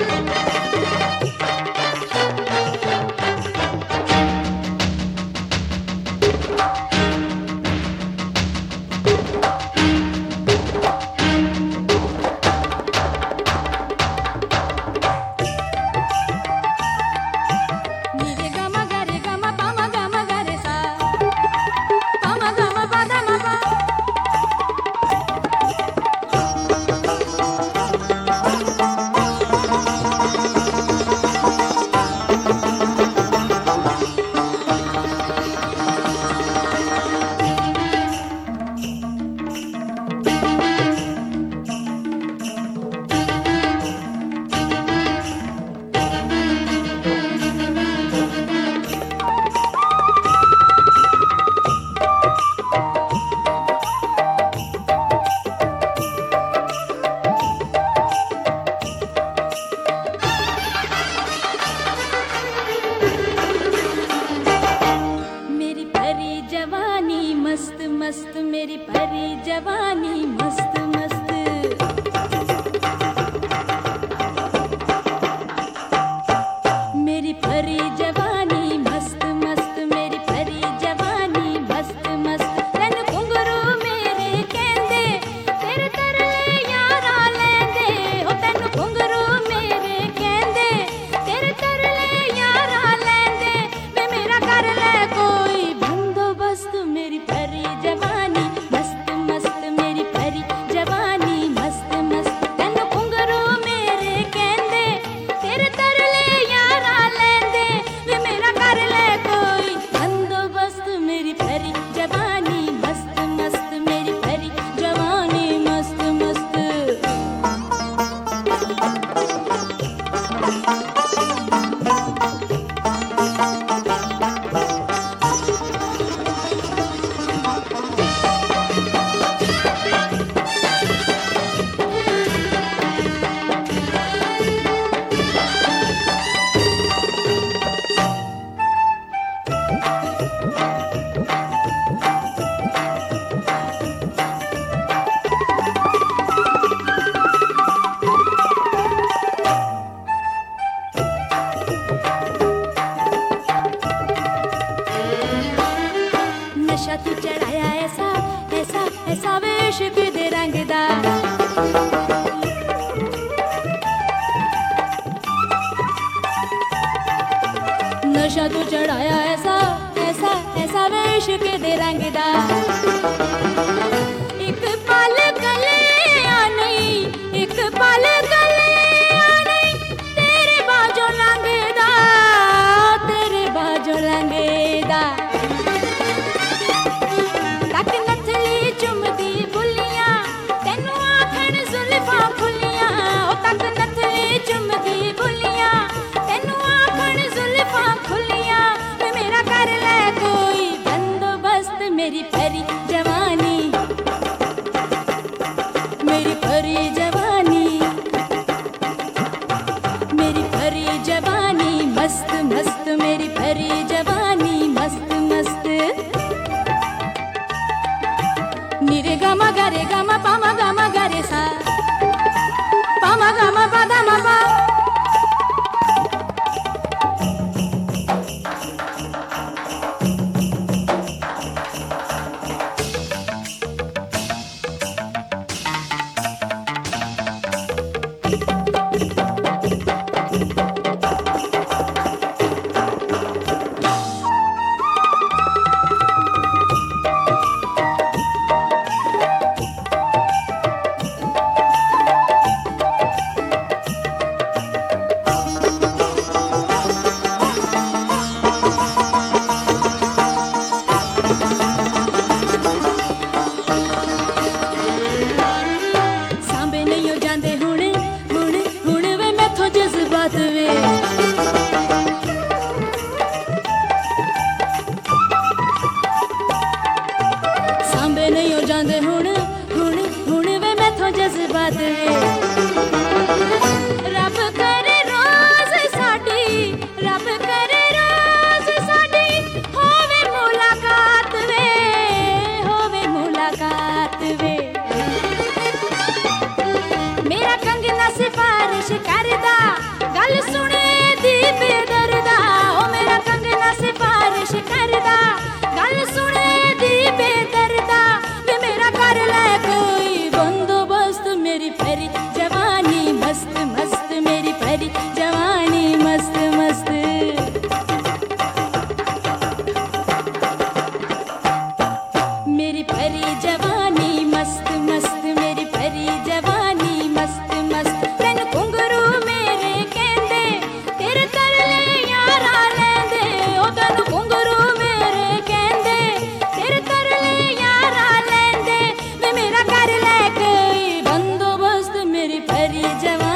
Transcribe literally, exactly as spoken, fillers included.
मस्त मेरी परी जवानी मस्त मस्त। मेरी परी जवानी मस्त मस्त, मेरी परी जवानी मस्त मस्त। तन घुंघरू मेरे कहंदे तेरे तरले यारा लैंदे, ओ तन घुंघरू मेरे कहंदे तेरे तरले यारा लैंदे। वे मेरा कर ले कोई बंदोबस्त, मेरी परी जवानी मस्त मस्त, मेरी परी जवानी मस्त मस्त। तन घुंघरू मेरे कहंदे तेरे तरले यारा लैंदे, वे मेरा कर ले कोई बंदोबस्त। मेरी परी जवानी मस्त मस्त, मेरी परी जवानी मस्त मस्त। नशा तू चढ़ाया ऐसा ऐसा ऐसा वेश दे रंग दा। नशा तू चढ़ाया ऐसा ऐसा ऐसा वेश दे रंग दा। एक पल गले आ नहीं, एक पल गले आ नहीं, तेरे बाजो लंघदा, तेरे बाजो लंघदा। तक नथली चुमदी बुलियां तेनू आखण जुल्फां खुलियां, ओ तक नथली चुमदी बुलियां तेनू आखण जुल्फां खुलियां। वे मेरा कर ले कोई बंदोबस्त, मेरी परी जवानी, मेरी परी जवानी, मेरी परी जवानी मस्त मस्त, मेरी परी जवानी मस्त मस्त। निरे गमा गरे गमा पामा गमा गरे सा, पामा गमा पदा मा पा। सांबे नहीं हो जांदे हुण हुण हुण वे मैथों जज्बात वे। सांबे नहीं हो जांदे हुण हुण हुण वे मैथों जज्बात वे। रब करे रोज साडी, रब करे रोज साडी होवे मुलाकात वे, होवे मुलाकात वे। मेरा कंगना सिफारिश करदा गल सुने दी बेदर्दा ओ मेरा कंगना सिफारिश करदा गल सुने दी बेदर्दा वे मेरा कर ले कोई बंदोबस्त मेरी परी जवानी मस्त मस्त मेरी परी जवानी मस्त मस्त मेरी परी जवानी मस्त मस्त मेरी परी जवानी मस्त मस्त तेन घुंघरू मेरे कहंदे तेरे तरले यारा लैंदे ओ तेन घुंघरू मेरे कहंदे तेरे तरले यारा लैंदे वे मेरा कर ले कोई बंदोबस्त मेरी परी जवानी